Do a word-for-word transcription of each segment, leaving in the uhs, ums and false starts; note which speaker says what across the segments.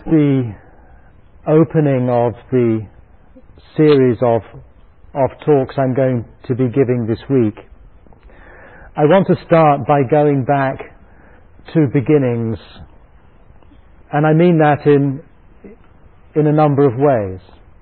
Speaker 1: the opening of the series of, of talks I'm going to be giving this week, I want to start by going back to beginnings, and I mean that in, in a number of ways.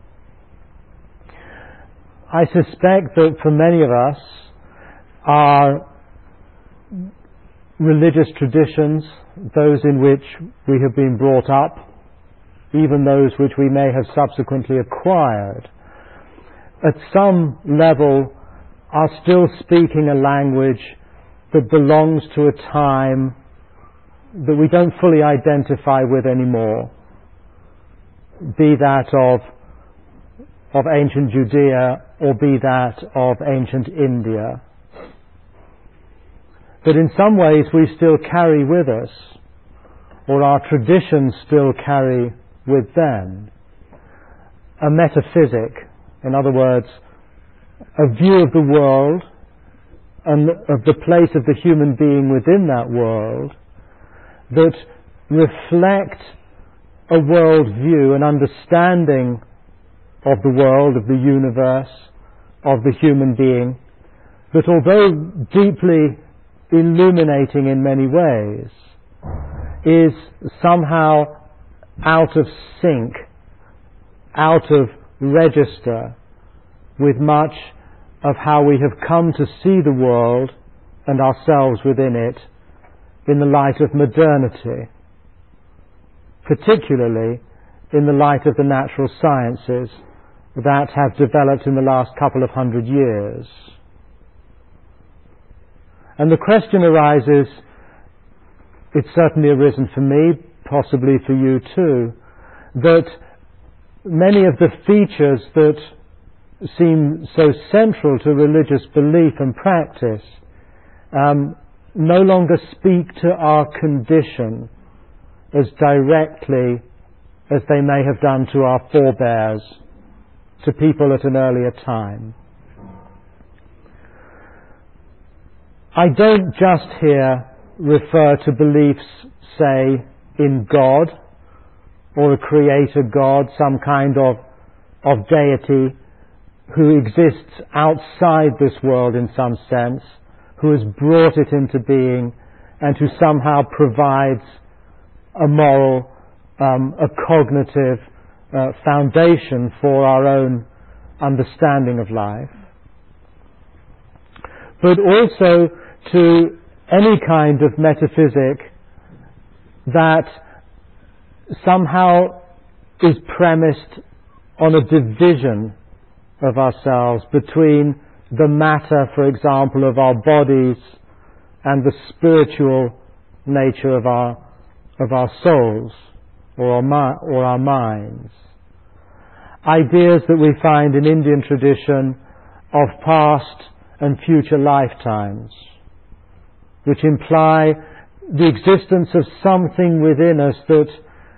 Speaker 1: I suspect that for many of us, our religious traditions, those in which we have been brought up, even those which we may have subsequently acquired, at some level are still speaking a language that belongs to a time that we don't fully identify with anymore, be that of, of ancient Judea or be that of ancient India. But in some ways we still carry with us, or our traditions still carry with them, a metaphysic, in other words, a view of the world and of the place of the human being within that world that reflect a world view, an understanding of the world, of the universe, of the human being, that although deeply illuminating in many ways, is somehow out of sync, out of register with much of how we have come to see the world and ourselves within it in the light of modernity, particularly in the light of the natural sciences that have developed in the last couple of hundred years. And the question arises, it's certainly arisen for me, possibly for you too, that many of the features that seem so central to religious belief and practice um, no longer speak to our condition as directly as they may have done to our forebears, to people at an earlier time. I don't just here refer to beliefs, say, in God, or a creator God, some kind of, of deity who exists outside this world in some sense, who has brought it into being and who somehow provides a moral, um, a cognitive uh, foundation for our own understanding of life. But also to any kind of metaphysic that somehow is premised on a division of ourselves between the matter, for example, of our bodies and the spiritual nature of our of our souls or our, mi- or our minds. Ideas that we find in Indian tradition of past and future lifetimes, which imply the existence of something within us that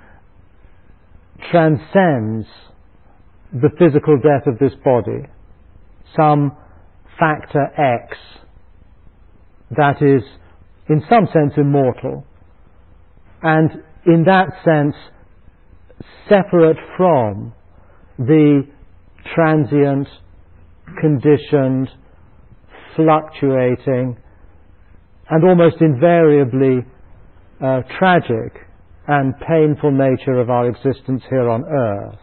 Speaker 1: transcends the physical death of this body, some factor X that is in some sense immortal, and in that sense separate from the transient, conditioned, fluctuating, and almost invariably uh, tragic and painful nature of our existence here on earth.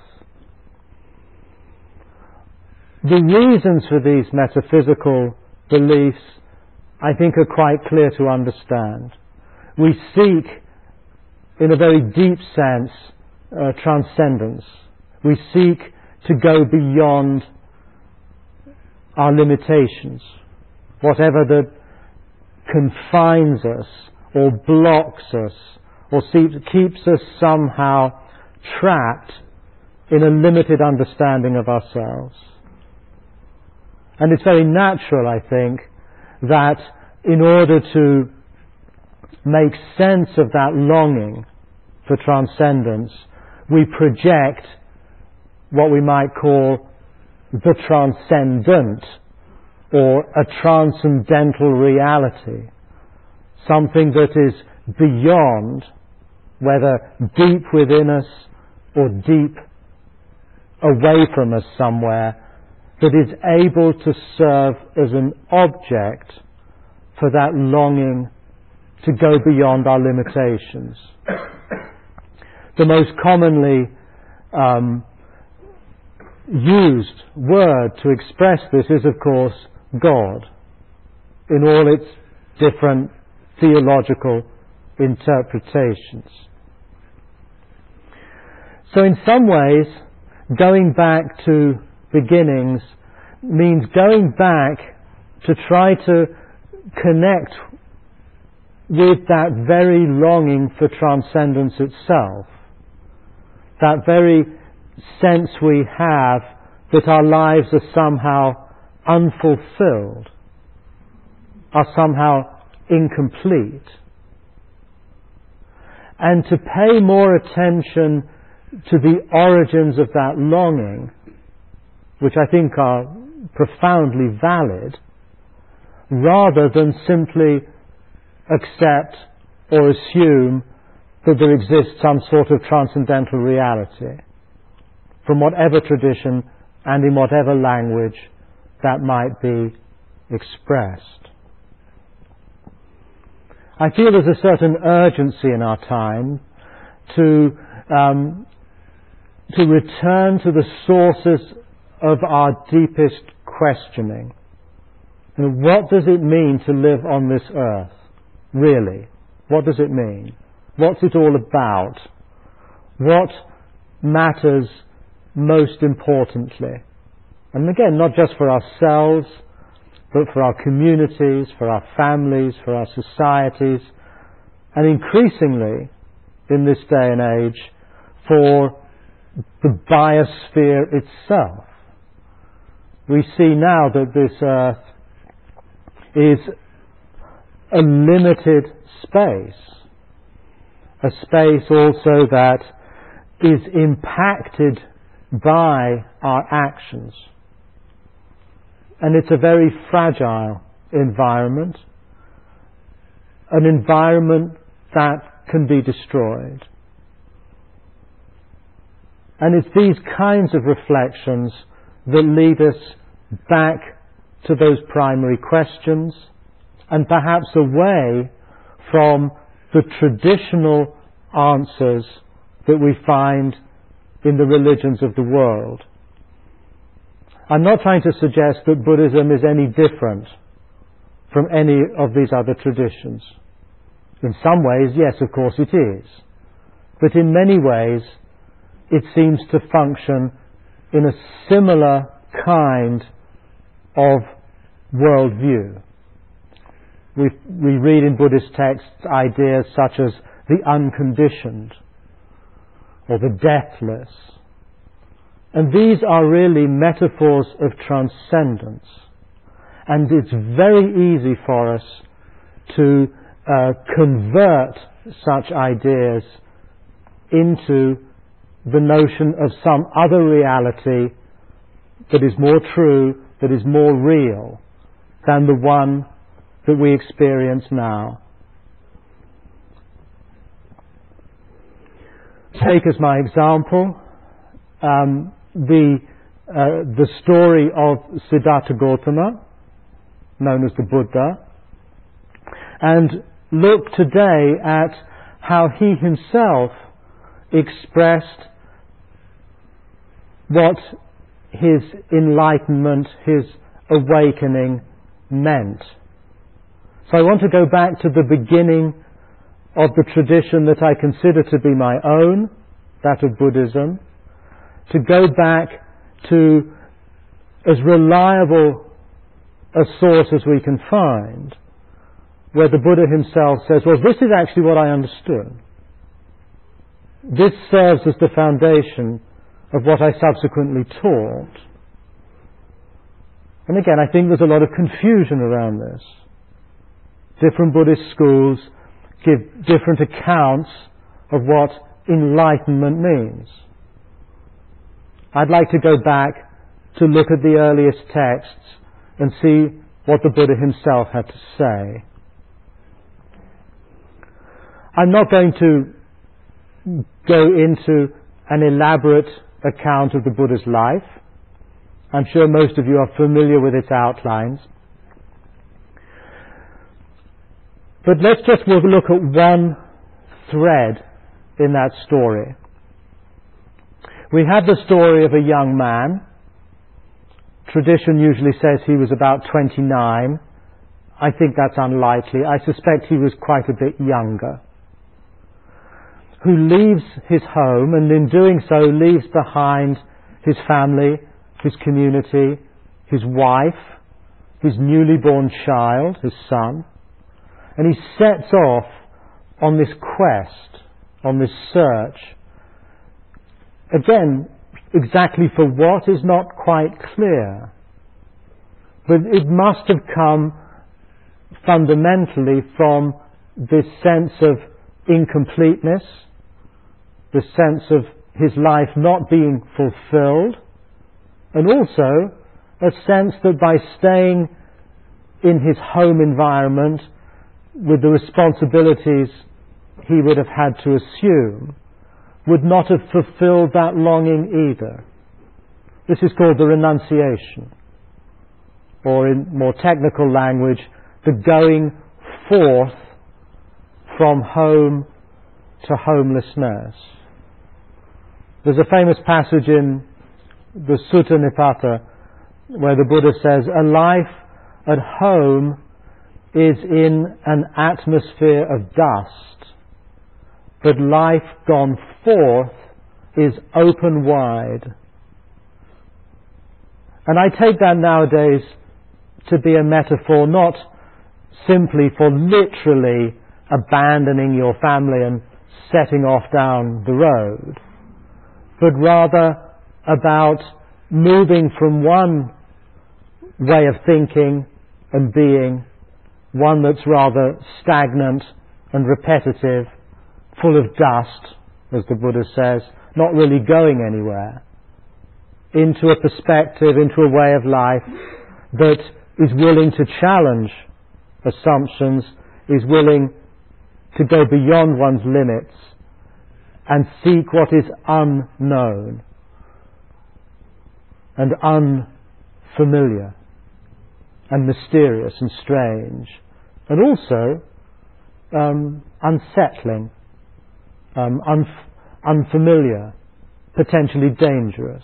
Speaker 1: The reasons for these metaphysical beliefs, I think, are quite clear to understand. We seek, in a very deep sense, uh, transcendence. We seek to go beyond our limitations, whatever that confines us or blocks us or keeps us somehow trapped in a limited understanding of ourselves. And it's very natural, I think, that in order to make sense of that longing for transcendence, we project what we might call the transcendent, or a transcendental reality, something that is beyond, whether deep within us or deep away from us somewhere that is able to serve as an object for that longing to go beyond our limitations. The most commonly um, used word to express this is, of course, God, in all its different theological interpretations. So in some ways, going back to beginnings means going back to try to connect with that very longing for transcendence itself, that very sense we have that our lives are somehow unfulfilled, are somehow incomplete. And to pay more attention to the origins of that longing, which I think are profoundly valid, rather than simply accept or assume that there exists some sort of transcendental reality, from whatever tradition and in whatever language that might be expressed. I feel there's a certain urgency in our time to um, to return to the sources of our deepest questioning. You know, what does it mean to live on this earth? Really? What does it mean? What's it all about? What matters most importantly? And again, not just for ourselves, but for our communities, for our families, for our societies, and increasingly, in this day and age, for the biosphere itself. We see now that this earth is a limited space, a space also that is impacted by our actions. And it's a very fragile environment, an environment that can be destroyed. And it's these kinds of reflections that lead us back to those primary questions, and perhaps away from the traditional answers that we find in the religions of the world. I'm not trying to suggest that Buddhism is any different from any of these other traditions. In some ways, yes, of course it is. But in many ways, it seems to function in a similar kind of worldview. We, we read in Buddhist texts ideas such as the unconditioned or the deathless. And these are really metaphors of transcendence. And it's very easy for us to uh, convert such ideas into the notion of some other reality that is more true, that is more real than the one that we experience now. Take as my example um, the uh, the story of Siddhartha Gautama, known as the Buddha, and look today at how he himself expressed what his enlightenment, his awakening meant. So I want to go back to the beginning of the tradition that I consider to be my own, that of Buddhism, to go back to as reliable a source as we can find, where the Buddha himself says, well, this is actually what I understood. This serves as the foundation of what I subsequently taught. And again, I think there's a lot of confusion around this. Different Buddhist schools give different accounts of what enlightenment means. I'd like to go back to look at the earliest texts and see what the Buddha himself had to say. I'm not going to go into an elaborate account of the Buddha's life. I'm sure most of you are familiar with its outlines. But let's just look at one thread in that story. We have the story of a young man. Tradition usually says he was about twenty-nine. I think that's unlikely. I suspect he was quite a bit younger. Who leaves his home, and in doing so leaves behind his family, his community, his wife, his newly born child, his son. And he sets off on this quest, on this search. Again, exactly for what is not quite clear. But it must have come fundamentally from this sense of incompleteness, the sense of his life not being fulfilled, and also a sense that by staying in his home environment with the responsibilities he would have had to assume, would not have fulfilled that longing either. This is called the renunciation, or in more technical language, the going forth from home to homelessness. There's a famous passage in the Sutta Nipata where the Buddha says, a life at home is in an atmosphere of dust, but life gone forth is open wide. And I take that nowadays to be a metaphor not simply for literally abandoning your family and setting off down the road, but rather about moving from one way of thinking and being, one that's rather stagnant and repetitive, full of dust, as the Buddha says, not really going anywhere, into a perspective, into a way of life that is willing to challenge assumptions, is willing to go beyond one's limits and seek what is unknown and unfamiliar and mysterious and strange, and also um, unsettling, um, unf- unfamiliar, potentially dangerous.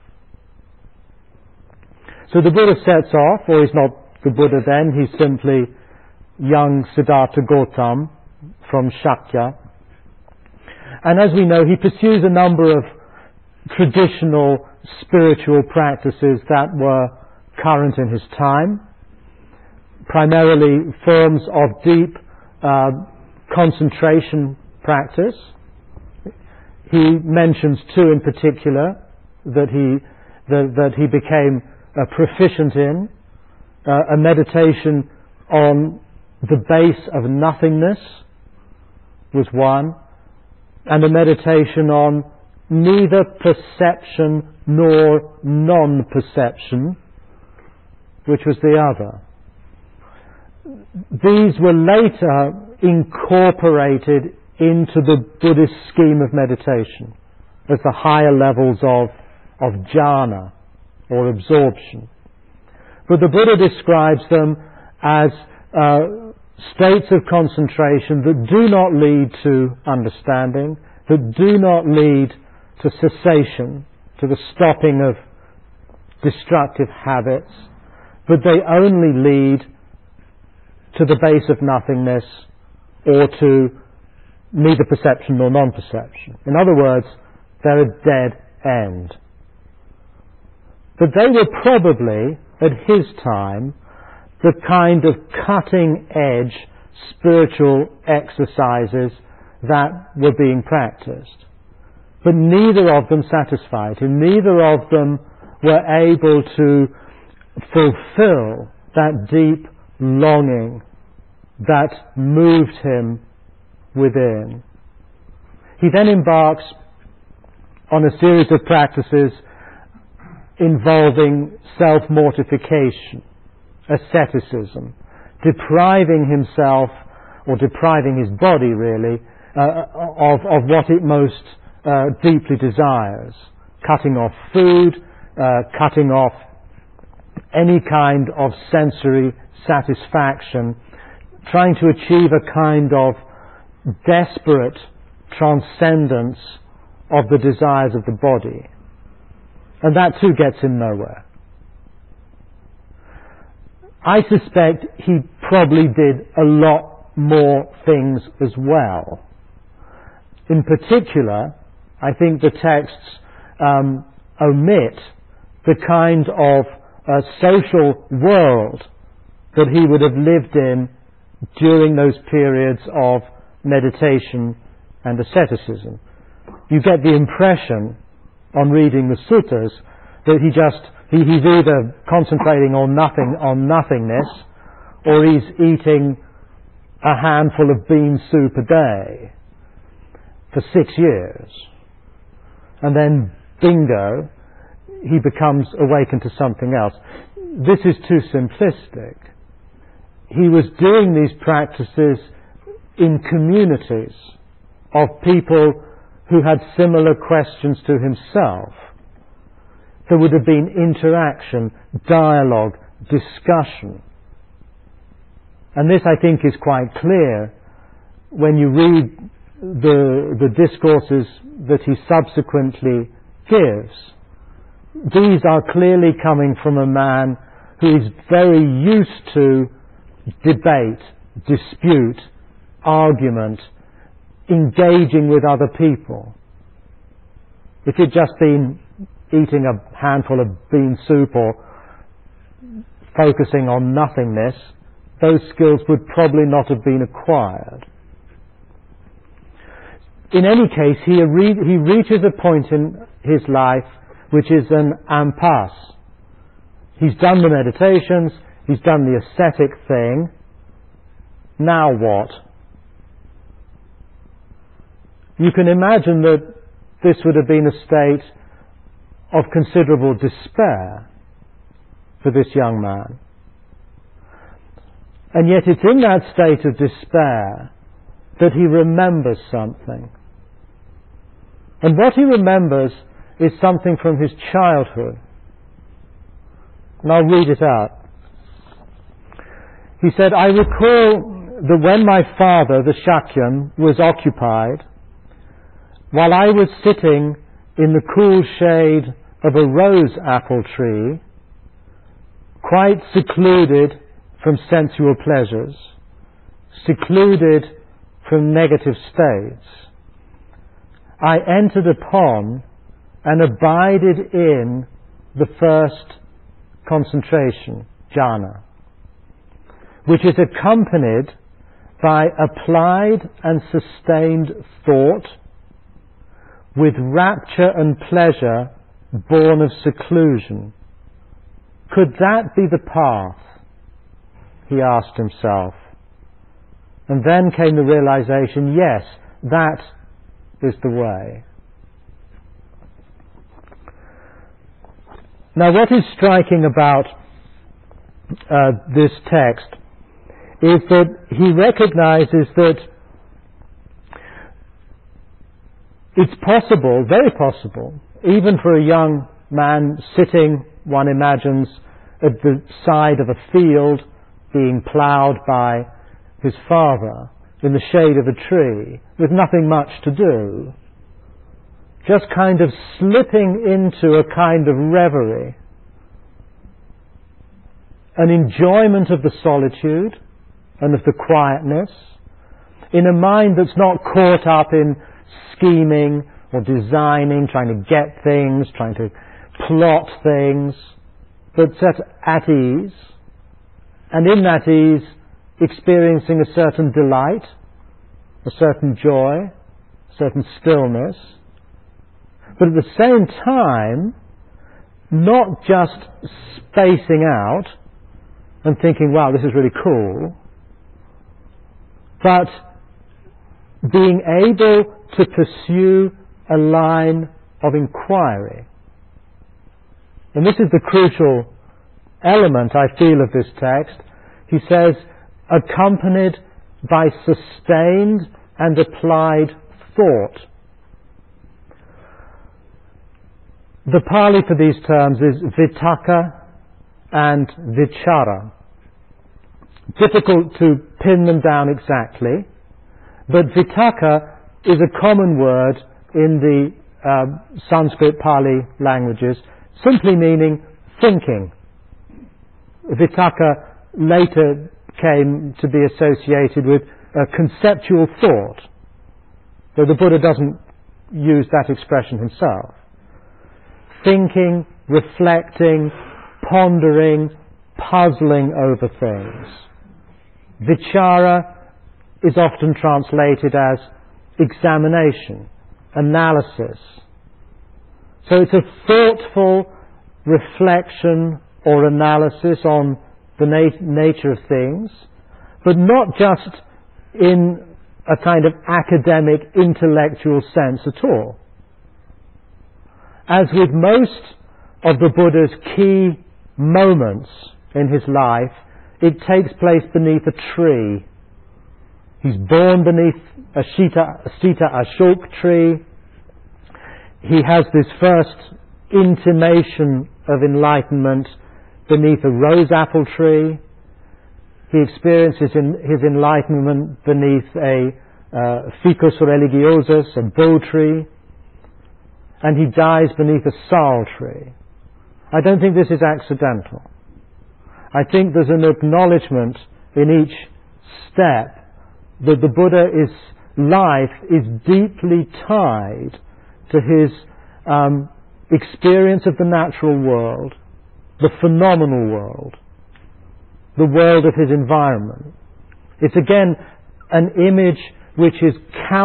Speaker 1: So the Buddha sets off, or he's not the Buddha then, he's simply young Siddhartha Gautam from Shakya. And as we know, he pursues a number of traditional spiritual practices that were current in his time, primarily forms of deep uh, concentration practice. He mentions two in particular that he that, that he became uh, proficient in: uh, a meditation on the base of nothingness was one, and a meditation on neither perception nor non-perception, which was the other. These were later incorporated into the Buddhist scheme of meditation as the higher levels of, of jhana, or absorption. But the Buddha describes them as uh, states of concentration that do not lead to understanding, that do not lead to cessation, to the stopping of destructive habits, but they only lead to the base of nothingness or to neither perception nor non-perception. In other words, they're a dead end. But they were probably, at his time, the kind of cutting-edge spiritual exercises that were being practiced. But neither of them satisfied him. Neither of them were able to fulfill that deep longing that moved him within. He then embarks on a series of practices involving self-mortification, asceticism, depriving himself, or depriving his body really, uh, of, of what it most uh, deeply desires, cutting off food, uh, cutting off any kind of sensory satisfaction, trying to achieve a kind of desperate transcendence of the desires of the body. And that too gets him nowhere. I suspect he probably did a lot more things as well. In particular, I think the texts um, omit the kind of uh, social world that he would have lived in during those periods of meditation and asceticism. You get the impression on reading the suttas that he just he, he's either concentrating on nothing on nothingness, or he's eating a handful of bean soup a day for six years, and then bingo, he becomes awakened to something else. This is too simplistic. He was doing these practices in communities of people who had similar questions to himself. There would have been interaction, dialogue, discussion. And this, I think, is quite clear when you read the, the discourses that he subsequently gives. These are clearly coming from a man who is very used to debate, dispute, argument, engaging with other people. If he'd just been eating a handful of bean soup or focusing on nothingness, those skills would probably not have been acquired. In any case, he, re- he reaches a point in his life which is an impasse. He's done the meditations, he's done the ascetic thing. Now what? You can imagine that this would have been a state of considerable despair for this young man. And yet it's in that state of despair that he remembers something. And what he remembers is something from his childhood. And I'll read it out. He said, I recall that when my father, the Shakyan, was occupied, while I was sitting in the cool shade of a rose apple tree, quite secluded from sensual pleasures, secluded from negative states, I entered upon and abided in the first concentration, jhana, which is accompanied by applied and sustained thought with rapture and pleasure born of seclusion. Could that be the path? He asked himself. And then came the realization, yes, that is the way. Now, what is striking about uh, this text is that he recognizes that it's possible, very possible, even for a young man sitting, one imagines, at the side of a field being ploughed by his father in the shade of a tree with nothing much to do, just kind of slipping into a kind of reverie, an enjoyment of the solitude and of the quietness, in a mind that's not caught up in scheming or designing, trying to get things, trying to plot things, but set at ease, and in that ease experiencing a certain delight, a certain joy, a certain stillness, but at the same time not just spacing out and thinking, wow, this is really cool, but being able to pursue a line of inquiry. And this is the crucial element, I feel, of this text. He says, accompanied by sustained and applied thought. The Pali for these terms is Vitakka and Vichara. Difficult to pin them down exactly, but Vitakka is a common word in the uh, Sanskrit Pali languages, simply meaning thinking. Vitakka later came to be associated with uh, conceptual thought, though the Buddha doesn't use that expression himself. Thinking, reflecting, pondering, puzzling over things. Vichara is often translated as examination, analysis. So it's a thoughtful reflection or analysis on the nat- nature of things, but not just in a kind of academic, intellectual sense at all. As with most of the Buddha's key moments in his life, it takes place beneath a tree. He's born beneath a Sita, Sita Ashok tree. He has this first intimation of enlightenment beneath a rose apple tree. He experiences in his enlightenment beneath a uh, ficus religiosus, a bull tree, and he dies beneath a sal tree. I don't think this is accidental. I think there's an acknowledgement in each step that the Buddha's life is deeply tied to his um, experience of the natural world, the phenomenal world, the world of his environment. It's again an image which is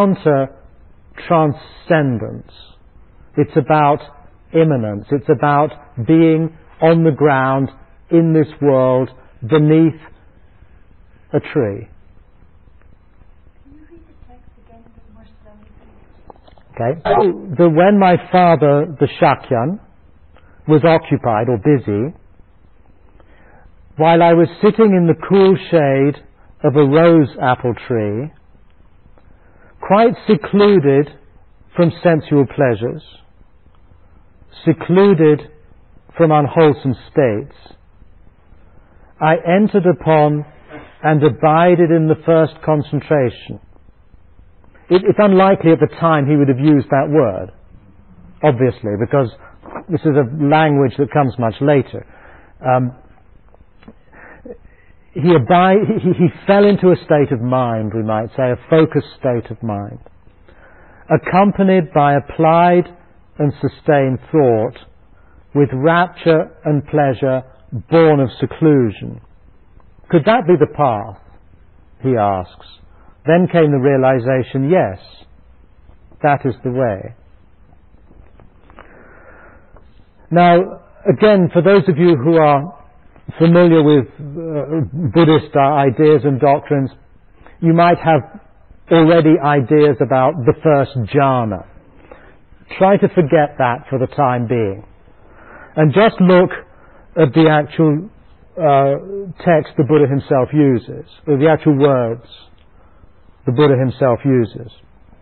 Speaker 1: counter-transcendence. It's about immanence. It's about being on the ground in this world beneath a tree.
Speaker 2: Can you read the text again a bit more slowly, please?
Speaker 1: Okay. So the, when my father, the Shakyan, was occupied or busy, while I was sitting in the cool shade of a rose apple tree, quite secluded from sensual pleasures, secluded from unwholesome states, I entered upon and abided in the first concentration. It, it's unlikely at the time he would have used that word, obviously, because this is a language that comes much later. Um, he, abide, he, he fell into a state of mind, we might say, a focused state of mind, accompanied by applied and sustained thought, with rapture and pleasure born of seclusion. Could that be the path? He asks. Then came the realization, yes, that is the way. Now, again, for those of you who are familiar with uh, Buddhist uh, ideas and doctrines, you might have already ideas about the first jhana. Try to forget that for the time being. And just look at the actual uh, text the Buddha himself uses, or the actual words the Buddha himself uses.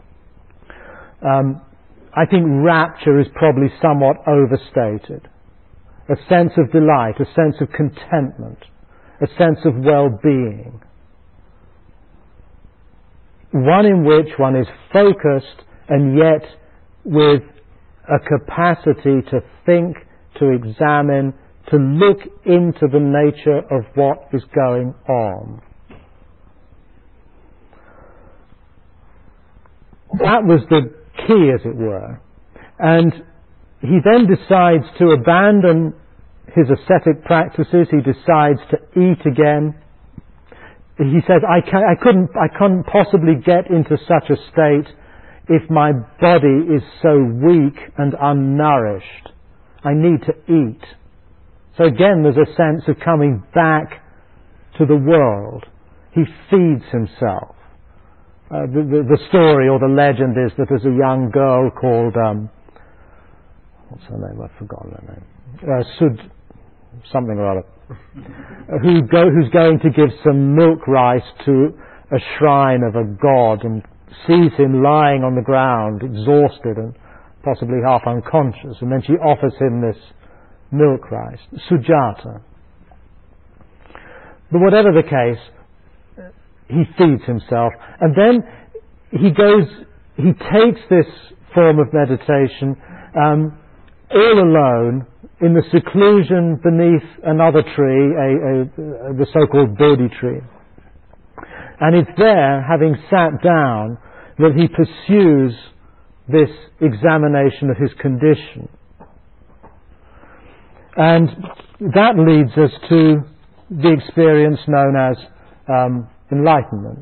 Speaker 1: Um, I think rapture is probably somewhat overstated. A sense of delight, a sense of contentment, a sense of well-being. One in which one is focused and yet with a capacity to think, to examine, to look into the nature of what is going on. That was the key, as it were. And he then decides to abandon his ascetic practices. He decides to eat again. He says, I, can, I couldn't, I couldn't possibly get into such a state if my body is so weak and unnourished. I need to eat. So again, there's a sense of coming back to the world. He feeds himself. Uh, the, the, the story or the legend is that there's a young girl called, um, what's her name? I've forgotten her name. Uh, Sud, something or other, who go, who's going to give some milk rice to a shrine of a god and sees him lying on the ground, exhausted and possibly half unconscious, and then she offers him this milk rice, sujata. But whatever the case, he feeds himself, and then he goes, he takes this form of meditation um, all alone in the seclusion beneath another tree, a, a, the so-called Bodhi tree. And it's there, having sat down, that he pursues this examination of his condition. And that leads us to the experience known as um, enlightenment.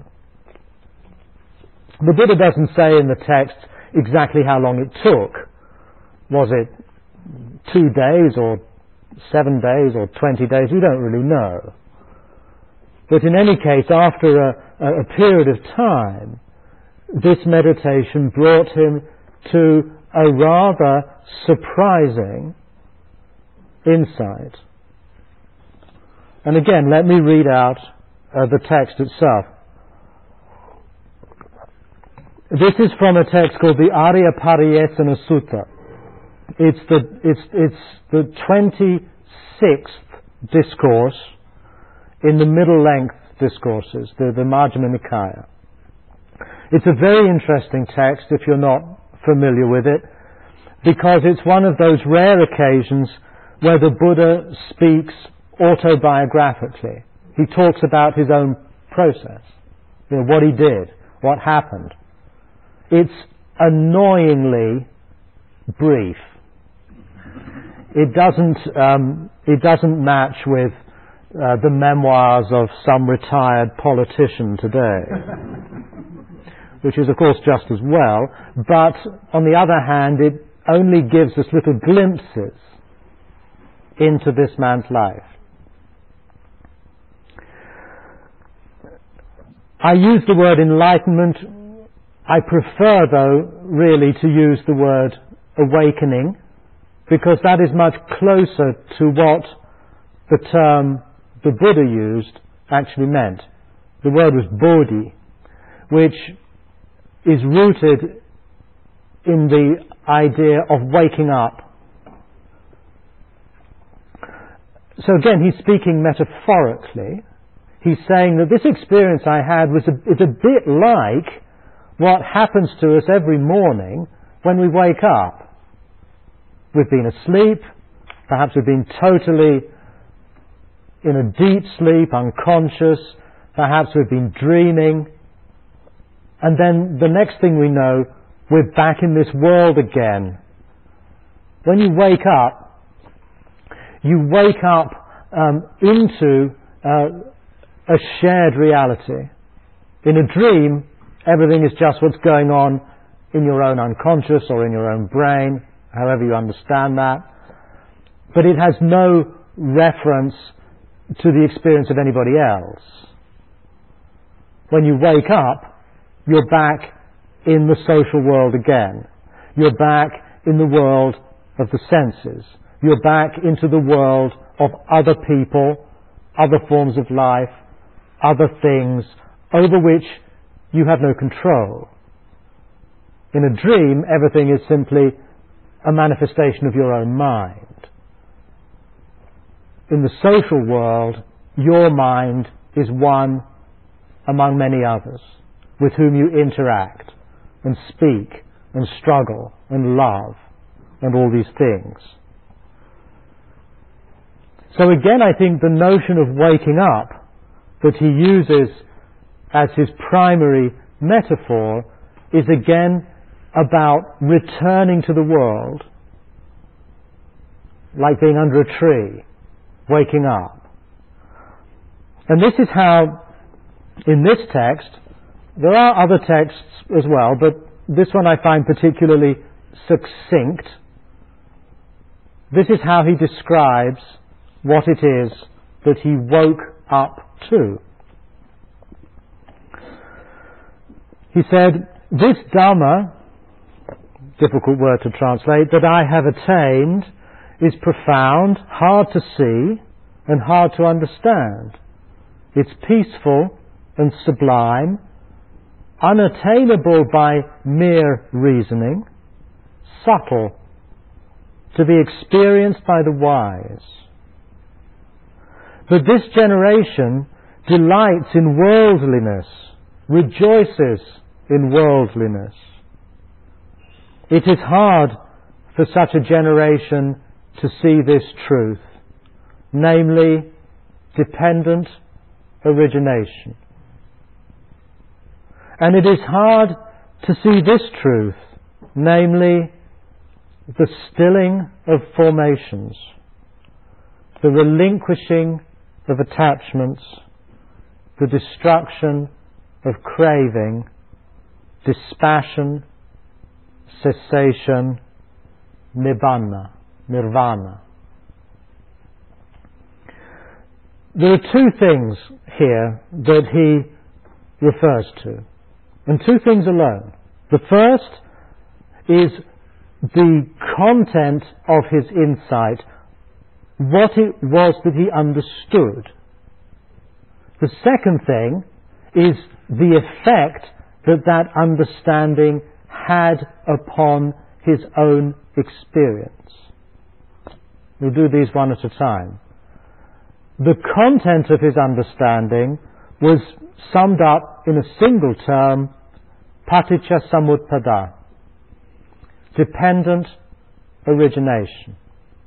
Speaker 1: The Buddha doesn't say in the text exactly how long it took. Was it two days or seven days or twenty days? We don't really know. But in any case, after a, a period of time, this meditation brought him to a rather surprising insight. And again, let me read out uh, the text itself. This is from a text called the Arya Pariyesana Sutta. It's the, it's, it's the twenty-sixth discourse in the middle length discourses, the, the Majjhima Nikaya. It's a very interesting text if you're not familiar with it, because it's one of those rare occasions where the Buddha speaks autobiographically. He talks about his own process, you know, what he did, what happened. It's annoyingly brief. It doesn't, um, it doesn't match with uh, the memoirs of some retired politician today, which is of course just as well, but on the other hand it only gives us little glimpses into this man's life. I use the word enlightenment. I prefer, though, really to use the word awakening, because that is much closer to what the term the Buddha used actually meant. The word was bodhi, which is rooted in the idea of waking up. So again, he's speaking metaphorically. He's saying that this experience I had was a, is a bit like what happens to us every morning when we wake up. We've been asleep, perhaps we've been totally in a deep sleep, unconscious, perhaps we've been dreaming, and then the next thing we know, we're back in this world again. When you wake up, you wake up um, into uh, a shared reality. In a dream, everything is just what's going on in your own unconscious or in your own brain, however you understand that. But it has no reference to the experience of anybody else. When you wake up, you're back in the social world again. You're back in the world of the senses. You're back into the world of other people, other forms of life, other things over which you have no control. In a dream, everything is simply a manifestation of your own mind. In the social world, your mind is one among many others with whom you interact and speak and struggle and love and all these things. So again, I think the notion of waking up that he uses as his primary metaphor is again about returning to the world, like being under a tree, waking up. And this is how, in this text, there are other texts as well, but this one I find particularly succinct. This is how he describes what it is that he woke up to. He said, "This Dhamma," difficult word to translate, "that I have attained is profound, hard to see, and hard to understand. It's peaceful and sublime, unattainable by mere reasoning, subtle, to be experienced by the wise. But this generation delights in worldliness, rejoices in worldliness. It is hard for such a generation to see this truth, namely dependent origination. And it is hard to see this truth, namely the stilling of formations, the relinquishing of attachments, the destruction of craving, dispassion, cessation, nibbana, nirvana. There are two things here that he refers to, and two things alone. The first is the content of his insight, what it was that he understood. The second thing is the effect that that understanding had upon his own experience. We'll do these one at a time. The content of his understanding was summed up in a single term, paticca samutpada, dependent origination.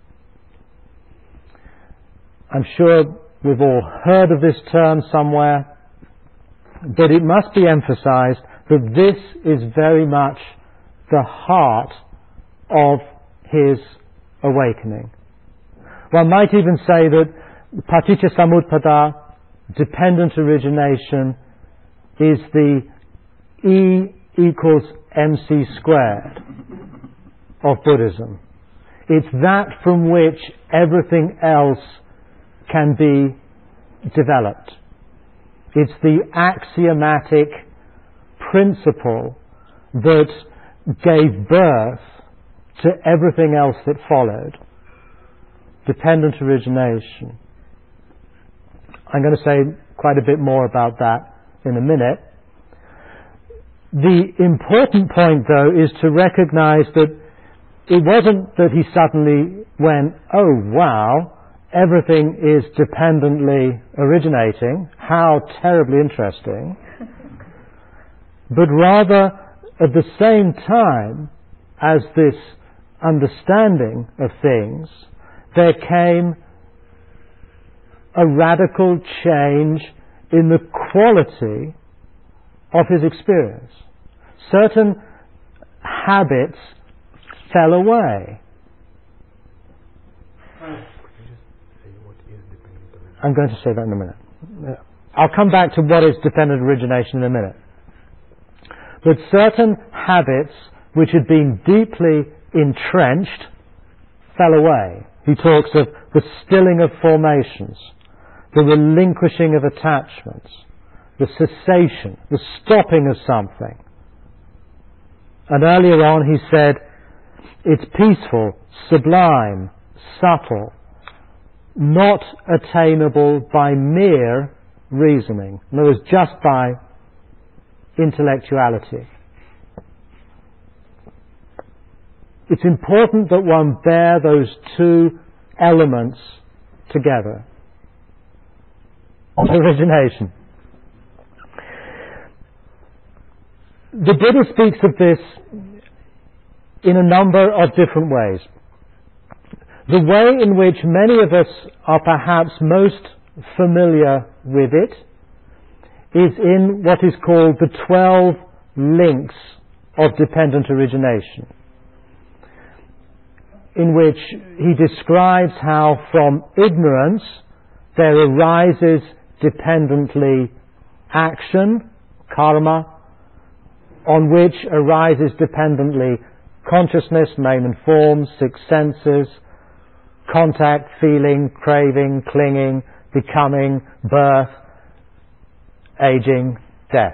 Speaker 1: I'm sure we've all heard of this term somewhere, but it must be emphasized that this is very much the heart of his awakening. One might even say that paticca samutpada, dependent origination, is the E equals mc squared of Buddhism. It's that from which everything else can be developed. It's the axiomatic principle that gave birth to everything else that followed. Dependent origination. I'm going to say quite a bit more about that in a minute. The important point, though, is to recognize that it wasn't that he suddenly went, oh wow, everything is dependently originating, how terribly interesting, but rather at the same time as this understanding of things, there came a radical change in the quality of his experience. Certain habits fell away. I'm going to say that in a minute. I'll come back to what is dependent origination in a minute. But certain habits which had been deeply entrenched fell away. He talks of the stilling of formations, the relinquishing of attachments, the cessation, the stopping of something. And earlier on he said, it's peaceful, sublime, subtle, not attainable by mere reasoning. In other words, just by intellectuality. It's important that one bear those two elements together. Origination. The Buddha speaks of this in a number of different ways. The way in which many of us are perhaps most familiar with it is in what is called the twelve links of dependent origination, in which he describes how from ignorance there arises dependently action, karma, on which arises dependently consciousness, name and form, six senses, contact, feeling, craving, clinging, becoming, birth, aging, death.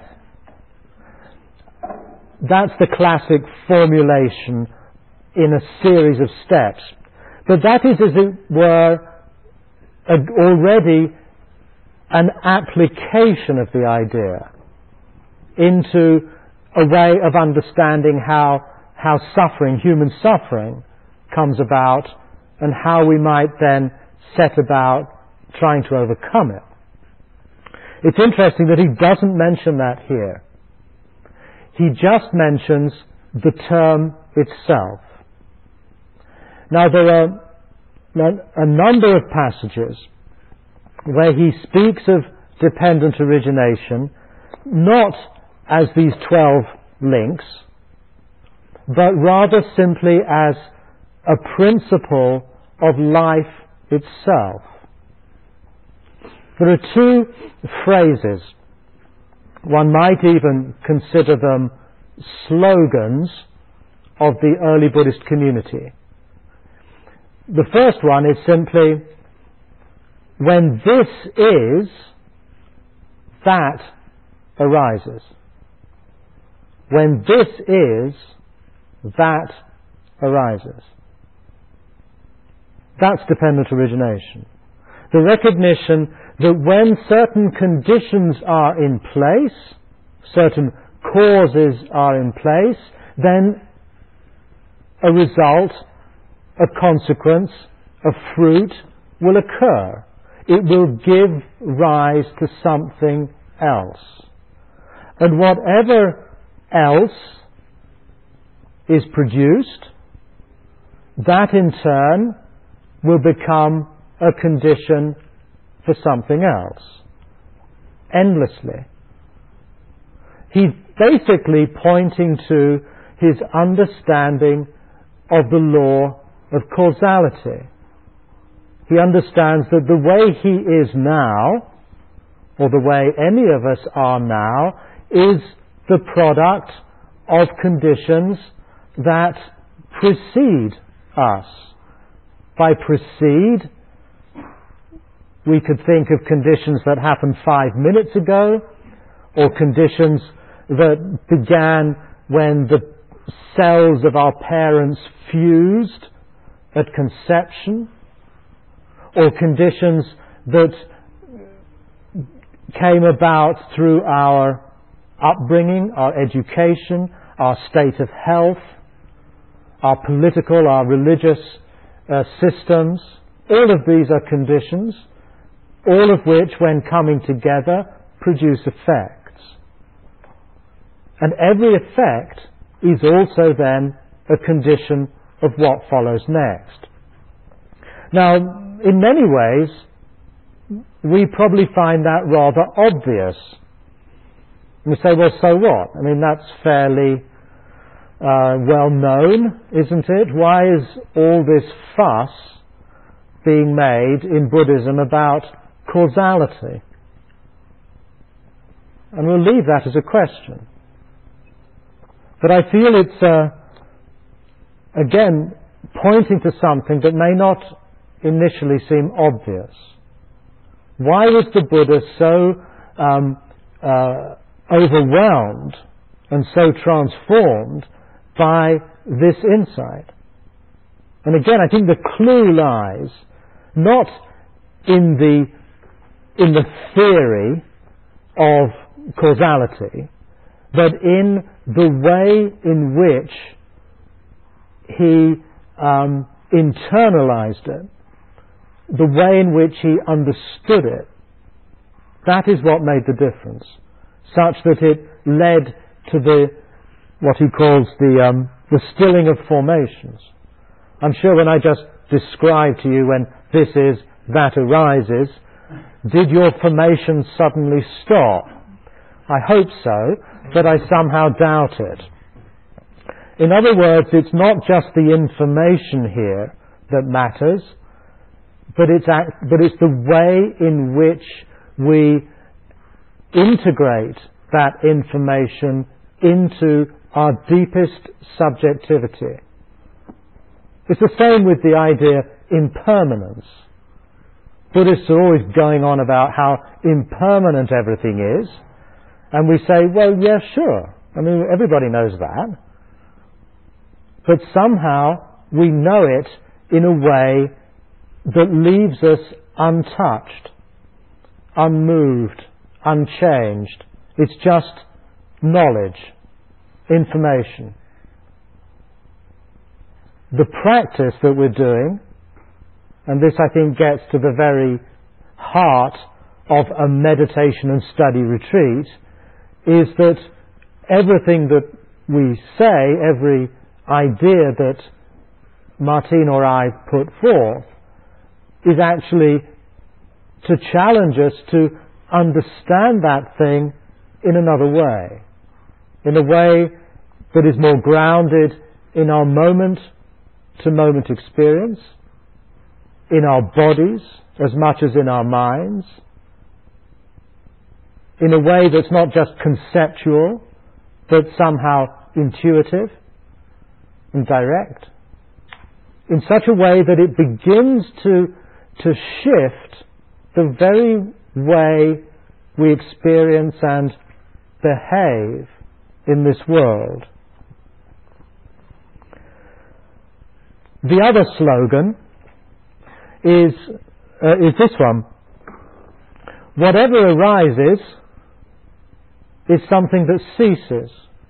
Speaker 1: That's the classic formulation in a series of steps. But that is, as it were, a, already an application of the idea into a way of understanding how, how suffering, human suffering, comes about and how we might then set about trying to overcome it. It's interesting that he doesn't mention that here. He just mentions the term itself. Now there are a number of passages where he speaks of dependent origination, not as these twelve links, but rather simply as a principle of life itself. There are two phrases. One might even consider them slogans of the early Buddhist community. The first one is simply, when this is, that arises. When this is, that arises. That's dependent origination. The recognition that when certain conditions are in place, certain causes are in place, then a result, a consequence, a fruit will occur. It will give rise to something else. And whatever else is produced, that in turn will become a condition for something else. Endlessly. He's basically pointing to his understanding of the law of causality. He understands that the way he is now, or the way any of us are now, is the product of conditions that precede us. By precede, we could think of conditions that happened five minutes ago, or conditions that began when the cells of our parents fused at conception, or conditions that came about through our upbringing, our education, our state of health, our political, our religious uh, systems. All of these are conditions, all of which, when coming together, produce effects. And every effect is also then a condition of what follows next. Now, in many ways, we probably find that rather obvious. We say, well, so what? I mean, that's fairly uh, well known, isn't it? Why is all this fuss being made in Buddhism about causality? And we'll leave that as a question. But I feel it's, uh, again, pointing to something that may not initially seem obvious. Why was the Buddha so um, uh, overwhelmed and so transformed by this insight? And again, I think the clue lies not in the in the theory of causality, but in the way in which he um, internalized it, the way in which he understood it. That is what made the difference, such that it led to the what he calls the um, the stilling of formations. I'm sure when I just described to you when this is, that arises, did your formations suddenly stop? I hope so, but I somehow doubt it. In other words, it's not just the information here that matters, but it's, act, but it's the way in which we integrate that information into our deepest subjectivity. It's the same with the idea impermanence. Buddhists are always going on about how impermanent everything is, and we say, well, yeah, sure. I mean, everybody knows that. But somehow we know it in a way that leaves us untouched, unmoved, unchanged. It's just knowledge, information. the practice that we're doing, and this I think gets to the very heart of a meditation and study retreat, is that everything that we say, every idea that Martine or I put forth, is actually to challenge us to understand that thing in another way, in a way that is more grounded in our moment-to-moment experience, in our bodies as much as in our minds, in a way that's not just conceptual, but somehow intuitive and direct, in such a way that it begins to, to shift the very way we experience and behave in this world. The other slogan is, uh, is this one: whatever arises is something that ceases.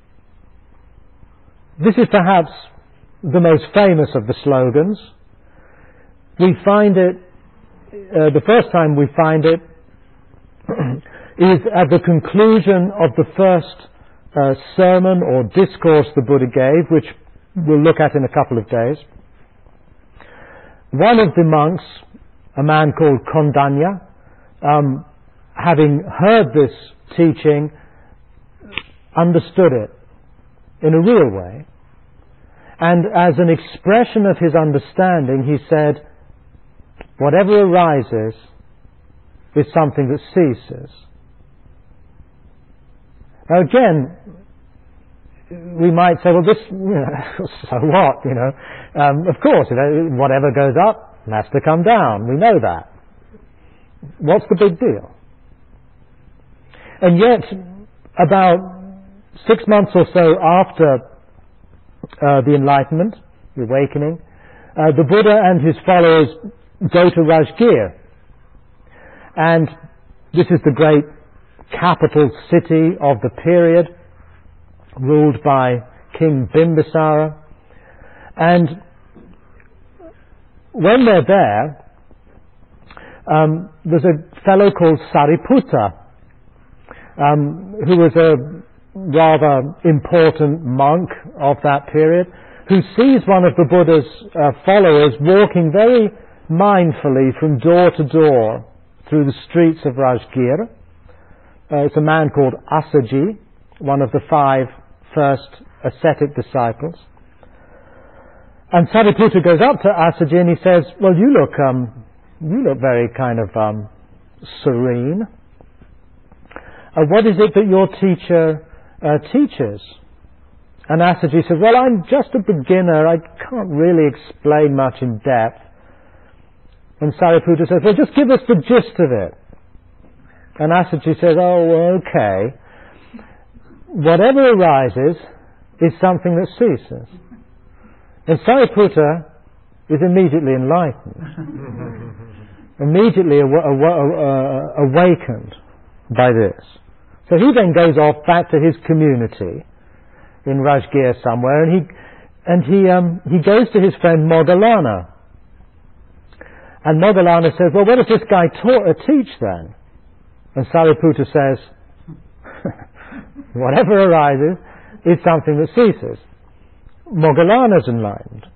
Speaker 1: This is perhaps the most famous of the slogans. We find it, uh, the first time we find it is at the conclusion of the first uh, sermon or discourse the Buddha gave, which we'll look at in a couple of days. One of the monks, a man called Kondanya, um, having heard this teaching, understood it in a real way. And as an expression of his understanding, he said, whatever arises is something that ceases. Now again, we might say, well, this, you know, so what, you know? Um, of course, you know, whatever goes up has to come down. We know that. What's the big deal? And yet, about six months or so after uh, the Enlightenment, the Awakening, uh, the Buddha and his followers go to Rajgir. And this is the great capital city of the period, ruled by King Bimbisara. And when they're there, um, there's a fellow called Sariputta, um, who was a rather important monk of that period, who sees one of the Buddha's uh, followers walking very mindfully from door to door through the streets of Rajgir. Uh, it's a man called Asaji, one of the five first ascetic disciples. And Sariputta goes up to Asaji and he says, well, you look, um, you look very kind of um, serene. Uh, what is it that your teacher uh, teaches? And Asaji says, well, I'm just a beginner. I can't really explain much in depth. And Sariputta says, well, just give us the gist of it. And Asaji says, oh, okay. Whatever arises is something that ceases. And Sariputta is immediately enlightened. immediately aw- aw- uh, awakened by this. So he then goes off back to his community in Rajgir somewhere, and he and he um, he goes to his friend Moggallana. And Moggallana says, well, what does this guy ta- uh, teach then? And Sariputta says, whatever arises is something that ceases. Moggallana's enlightened.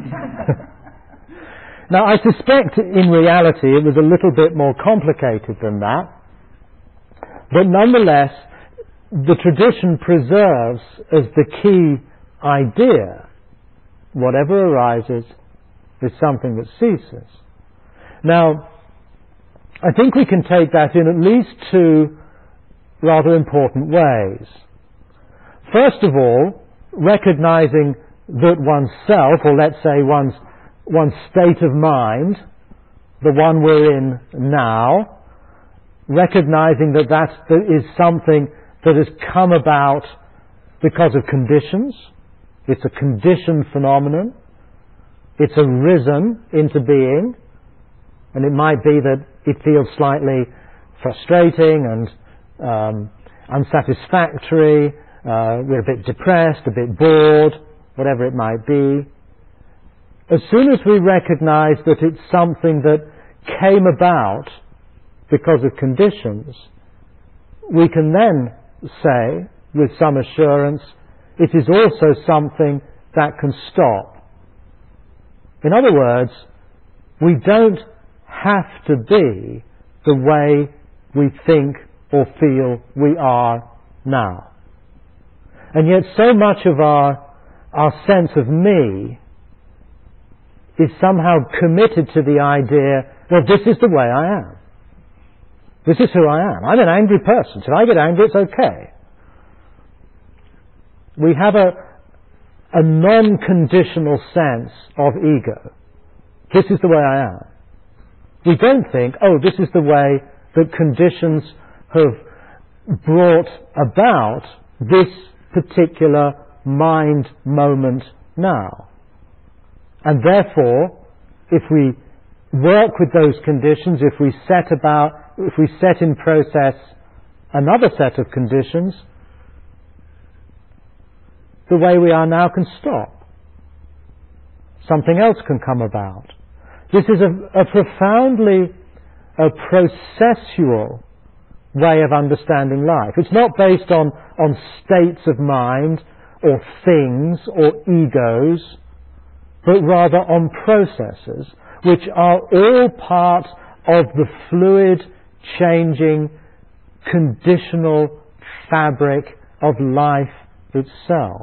Speaker 1: Now, I suspect in reality it was a little bit more complicated than that. But nonetheless, the tradition preserves as the key idea, whatever arises is something that ceases. Now, I think we can take that in at least two rather important ways. First of all, recognizing that oneself, or let's say one's, one's state of mind, the one we're in now, recognizing that that is something that has come about because of conditions. It's a conditioned phenomenon. It's arisen into being. And it might be that it feels slightly frustrating and um, unsatisfactory. Uh, we're a bit depressed, a bit bored, whatever it might be. as soon as we recognize that it's something that came about because of conditions, we can then say, with some assurance, it is also something that can stop. In other words, we don't have to be the way we think or feel we are now. And yet so much of our, our sense of me is somehow committed to the idea, well, this is the way I am. This is who I am. I'm an angry person. So if I get angry, it's okay. We have a, a non-conditional sense of ego. This is the way I am. We don't think, oh, this is the way that conditions have brought about this particular mind moment now. And therefore, if we work with those conditions, if we set about, if we set in process another set of conditions, the way we are now can stop. Something else can come about. This is a, a profoundly a processual way of understanding life. It's not based on, on states of mind or things or egos, but rather on processes which are all part of the fluid, changing, conditional fabric of life itself.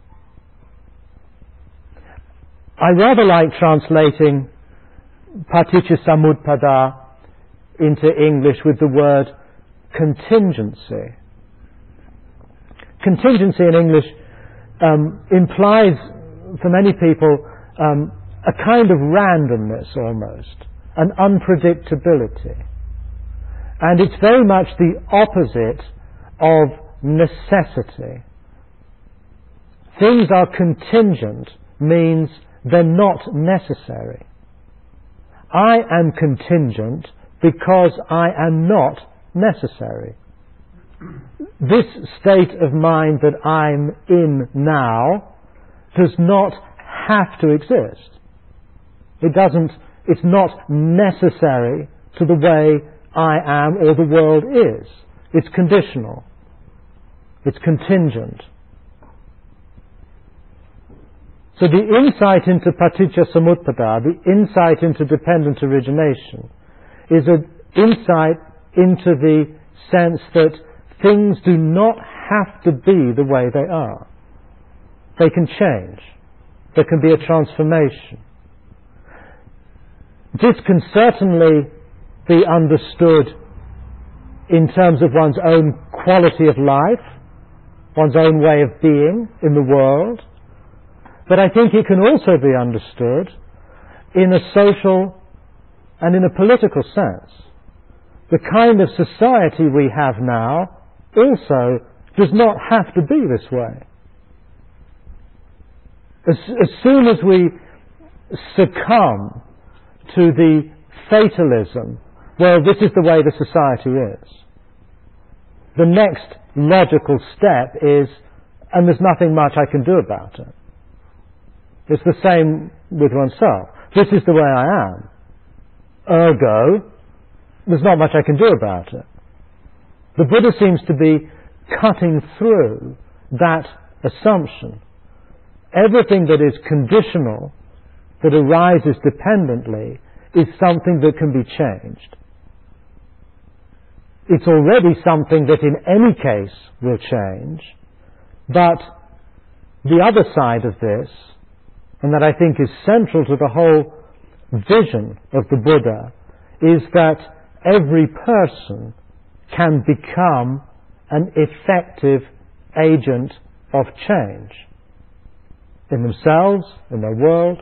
Speaker 1: I rather like translating Paticcasamuppada into English with the word contingency. Contingency in English um, implies, for many people, um, a kind of randomness almost, an unpredictability. And it's very much the opposite of necessity. Things are contingent means they're not necessary. I am contingent because I am not necessary. This state of mind that I'm in now does not have to exist. It doesn't, it's not necessary to the way I am or the world is. It's conditional. It's contingent. So the insight into Paticcasamuppada, the insight into dependent origination, is an insight into the sense that things do not have to be the way they are. They can change. There can be a transformation. This can certainly be understood in terms of one's own quality of life, one's own way of being in the world. But I think it can also be understood in a social and in a political sense. The kind of society we have now also does not have to be this way. As, as soon as we succumb to the fatalism, well, this is the way the society is, the next logical step is, and there's nothing much I can do about it. It's the same with oneself. This is the way I am. Ergo, there's not much I can do about it. The Buddha seems to be cutting through that assumption. Everything that is conditional, that arises dependently, is something that can be changed. It's already something that in any case will change, but the other side of this, and that I think is central to the whole vision of the Buddha, is that every person can become an effective agent of change in themselves, in their world.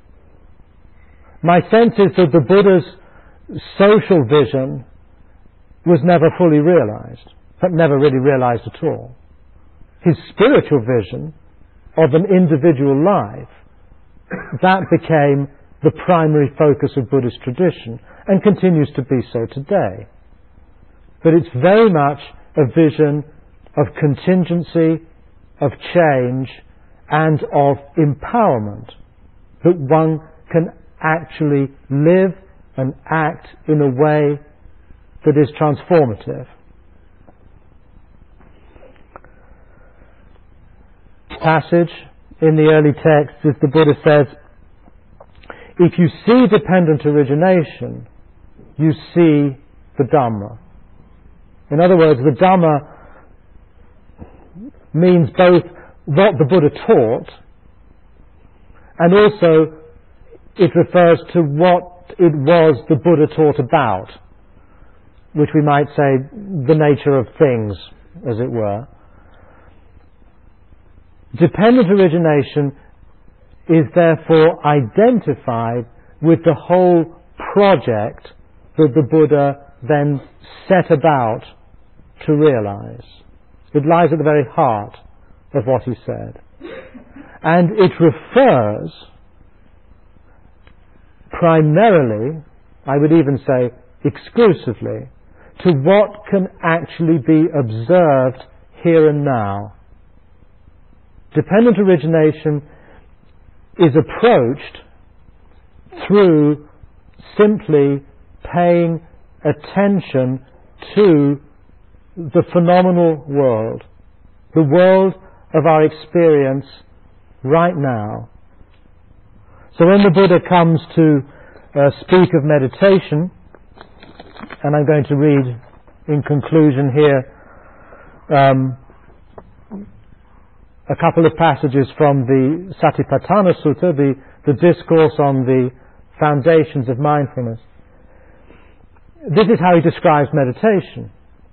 Speaker 1: My sense is that the Buddha's social vision was never fully realized, but never really realized at all. His spiritual vision of an individual life, that became the primary focus of Buddhist tradition and continues to be so today. But it's very much a vision of contingency, of change, and of empowerment, that one can actually live and act in a way that is transformative. Passage in the early text is the Buddha says, if you see dependent origination, you see the Dhamma. In other words, the Dhamma means both what the Buddha taught, and also it refers to what it was the Buddha taught about, which we might say the nature of things, as it were. Dependent origination is therefore identified with the whole project that the Buddha then set about to realize. It lies at the very heart of what he said. And it refers primarily, I would even say exclusively, to what can actually be observed here and now. Dependent origination is approached through simply paying attention to the phenomenal world, the world of our experience right now. So when the Buddha comes to uh, speak of meditation, and I'm going to read in conclusion here um, a couple of passages from the Satipatthana Sutta, the, the discourse on the foundations of mindfulness. This is how he describes meditation.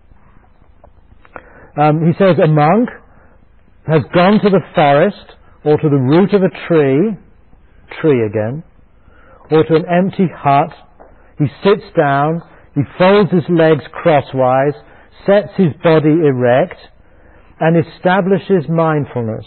Speaker 1: Um, he says, a monk has gone to the forest or to the root of a tree, tree again, or to an empty hut. He sits down, he folds his legs crosswise, sets his body erect, and establishes mindfulness.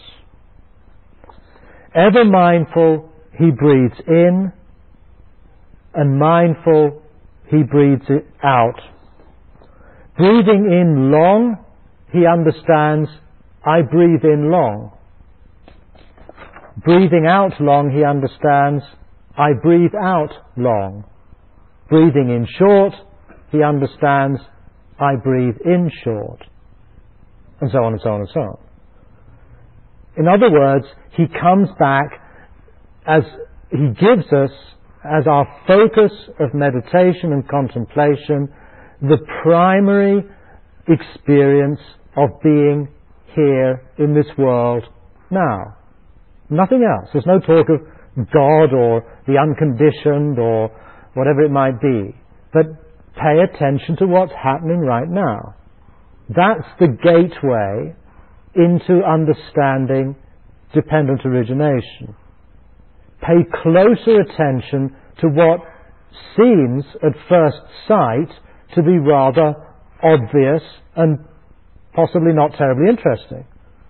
Speaker 1: Ever mindful, he breathes in, and mindful, he breathes it out. Breathing in long, he understands, I breathe in long. Breathing out long, he understands, I breathe out long. Breathing in short, he understands, I breathe in short. And so on and so on and so on. In other words, he comes back as he gives us, as our focus of meditation and contemplation, the primary experience of being here in this world now. Nothing else. There's no talk of God or the unconditioned or whatever it might be. But pay attention to what's happening right now. That's the gateway into understanding dependent origination. Pay closer attention to what seems at first sight to be rather obvious and possibly not terribly interesting.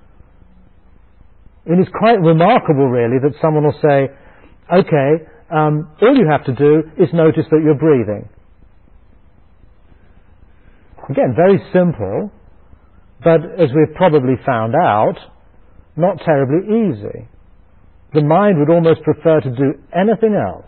Speaker 1: It is quite remarkable, really, that someone will say, okay, um, all you have to do is notice that you're breathing. Again, very simple, but as we've probably found out, not terribly easy. The mind would almost prefer to do anything else.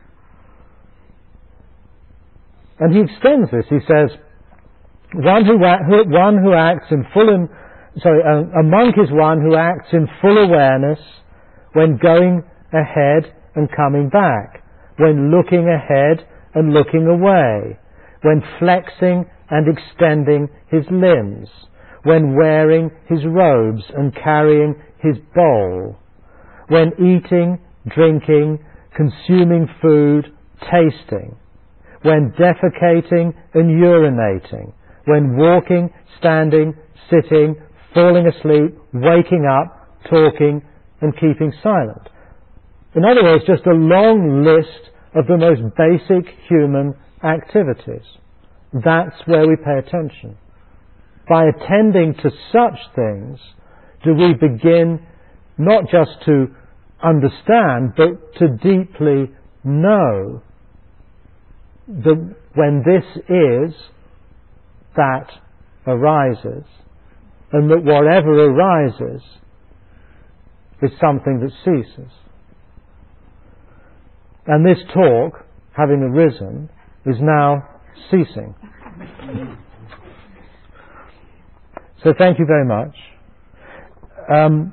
Speaker 1: And he extends this. He says, one who, one who acts in full, in, sorry, a, a monk is one who acts in full awareness when going ahead and coming back, when looking ahead and looking away, when flexing and extending his limbs, when wearing his robes and carrying his bowl, when eating, drinking, consuming food, tasting, when defecating and urinating, when walking, standing, sitting, falling asleep, waking up, talking, and keeping silent. In other words, just a long list of the most basic human activities. That's where we pay attention. By attending to such things, do we begin not just to understand, but to deeply know that when this is, that arises, and that whatever arises is something that ceases. And this talk, having arisen, is now ceasing. So thank you very much. Um,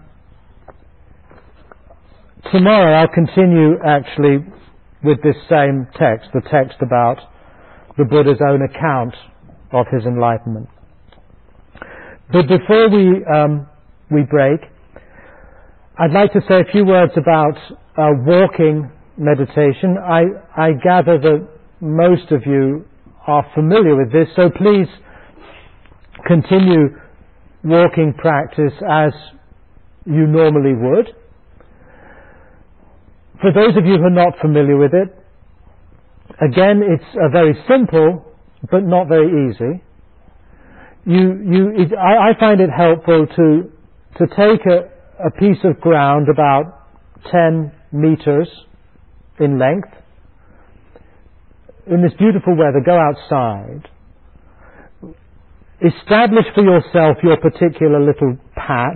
Speaker 1: tomorrow I'll continue actually with this same text, the text about the Buddha's own account of his enlightenment. But before we um, we break, I'd like to say a few words about uh, walking meditation. I, I gather that most of you are familiar with this, so please continue walking practice as you normally would. For those of you who are not familiar with it, again, it's a very simple but not very easy. You, you, it, I, I find it helpful to to take a, a piece of ground about ten meters in length. In this beautiful weather, go outside. Establish for yourself your particular little patch.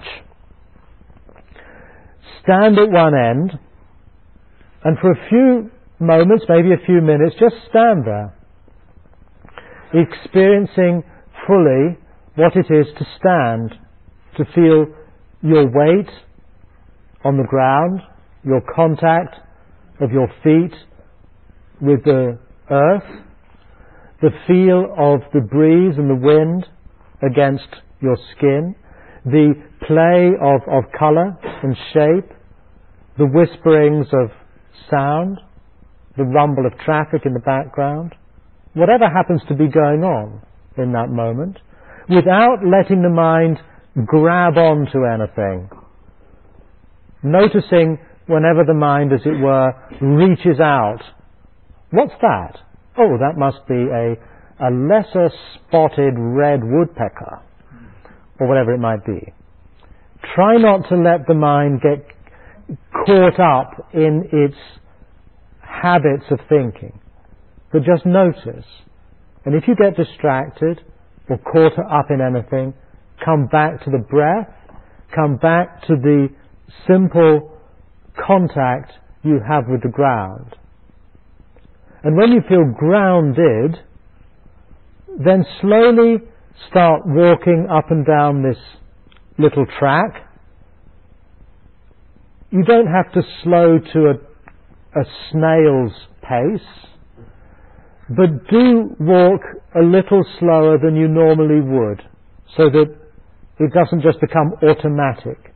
Speaker 1: Stand at one end, and for a few moments, maybe a few minutes, just stand there, experiencing fully what it is to stand, to feel your weight on the ground, your contact of your feet with the earth, the feel of the breeze and the wind against your skin, the play of, of colour and shape, the whisperings of sound, the rumble of traffic in the background, whatever happens to be going on in that moment, without letting the mind grab onto anything. Noticing whenever the mind, as it were, reaches out. What's that? Oh, that must be a, a lesser spotted red woodpecker, or whatever it might be. Try not to let the mind get caught up in its habits of thinking, but just notice. And if you get distracted or caught up in anything, come back to the breath, come back to the simple contact you have with the ground. And when you feel grounded, then slowly start walking up and down this little track. You don't have to slow to a, a snail's pace, but do walk a little slower than you normally would, so that it doesn't just become automatic.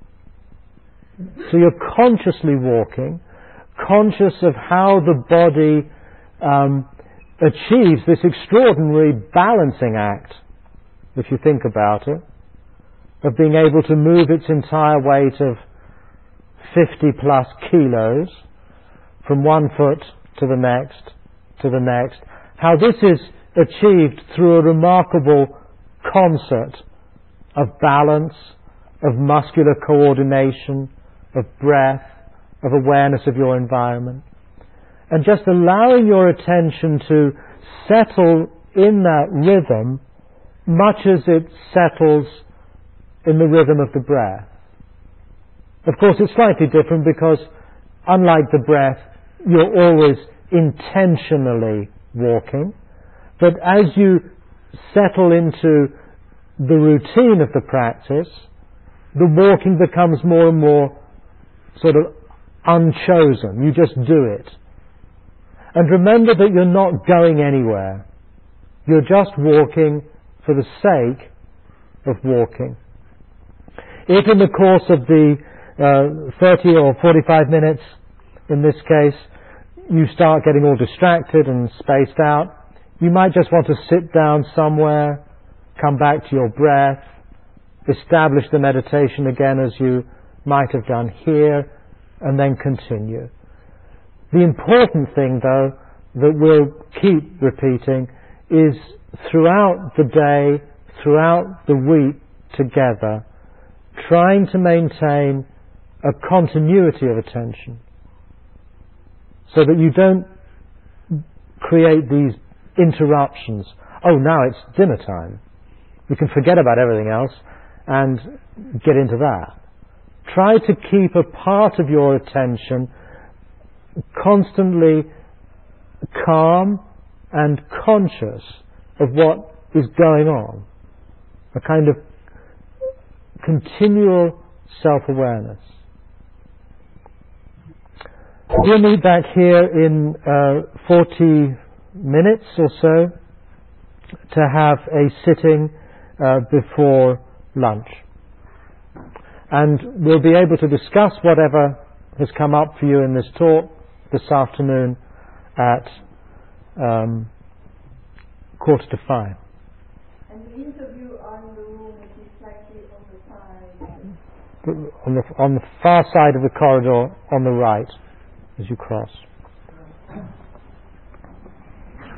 Speaker 1: So you're consciously walking, conscious of how the body um, achieves this extraordinary balancing act, if you think about it, of being able to move its entire weight of fifty plus kilos from one foot to the next, to the next. How this is achieved through a remarkable concert of balance, of muscular coordination, of breath, of awareness of your environment. And just allowing your attention to settle in that rhythm much as it settles in the rhythm of the breath. Of course, it's slightly different because, unlike the breath, you're always intentionally walking. But as you settle into the routine of the practice, the walking becomes more and more sort of unchosen. You just do it. And remember that you're not going anywhere. You're just walking for the sake of walking. If in the course of the uh, thirty or forty-five minutes, in this case, you start getting all distracted and spaced out, you might just want to sit down somewhere, come back to your breath, establish the meditation again as you might have done here, and then continue. The important thing, though, that we'll keep repeating is throughout the day, throughout the week together, trying to maintain a continuity of attention so that you don't create these interruptions. Oh, now it's dinner time. We can forget about everything else and get into that. Try to keep a part of your attention constantly calm and conscious of what is going on. A kind of continual self-awareness. We'll meet back here in uh, forty minutes or so to have a sitting uh, before lunch. And we'll be able to discuss whatever has come up for you in this talk this afternoon at um, quarter to five.
Speaker 2: And the interview on the room will be slightly on the side.
Speaker 1: On the, on the far side of the corridor on the right as you cross.